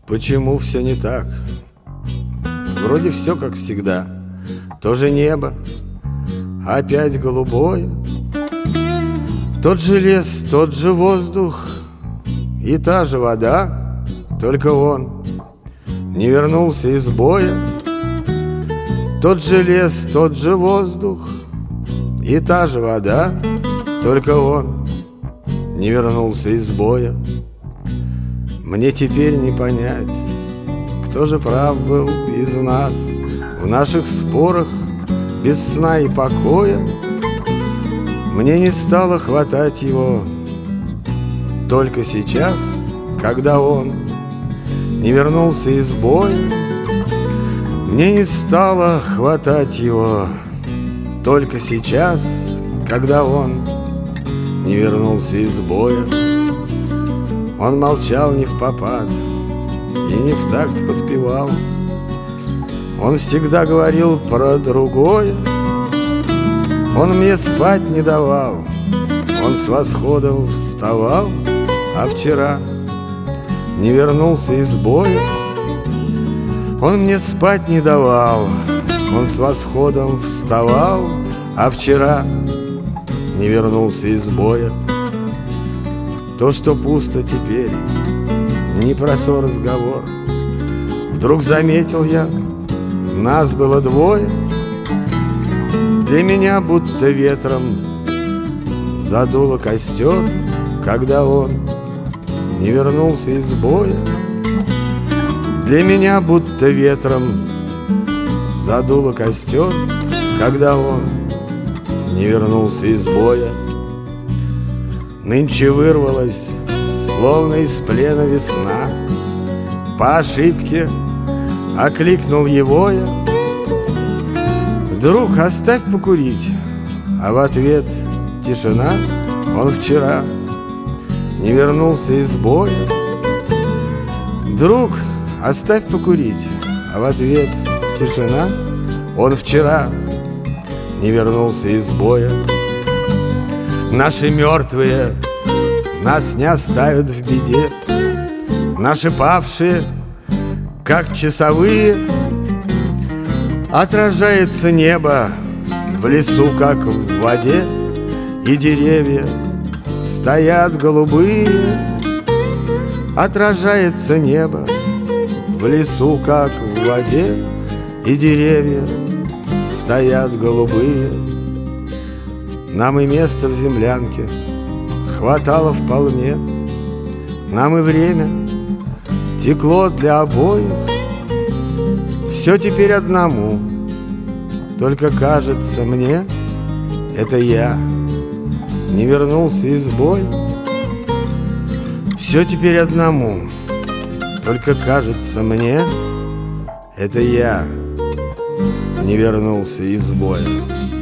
Почему все не так? Вроде все как всегда. То же небо, опять голубое. Тот же лес, тот же воздух и та же вода. Только он не вернулся из боя. Тот же лес, тот же воздух и та же вода. Только он не вернулся из боя. Мне теперь не понять, кто же прав был из нас в наших спорах без сна и покоя. Мне не стало хватать его только сейчас, когда он не вернулся из боя. Мне не стало хватать его только сейчас, когда он не вернулся из боя. Он молчал не впопад и не в такт подпевал. Он всегда говорил про другое. Он мне спать не давал. Он с восходом вставал, а вчера не вернулся из боя. Он мне спать не давал. Он с восходом вставал, а вчера не вернулся из боя. То, что пусто теперь, не про то разговор. Вдруг заметил я, нас было двое. Для меня будто ветром задуло костер, когда он не вернулся из боя. Для меня будто ветром задуло костер, когда он не вернулся из боя. Нынче вырвалась, словно из плена весна. По ошибке окликнул его я: «Друг, оставь покурить». А в ответ тишина. Он вчера не вернулся из боя. «Друг, оставь покурить». А в ответ тишина. Он вчера не вернулся из боя. Наши мертвые нас не оставят в беде. Наши павшие, как часовые, отражается небо в лесу, как в воде, и деревья стоят голубые. Отражается небо в лесу, как в воде, и деревья стоят голубые. Нам и места в землянке хватало вполне. Нам и время текло для обоих. Все теперь одному. Только кажется мне, это я не вернулся из боя. Все теперь одному. Только кажется мне, это я не вернулся из боя.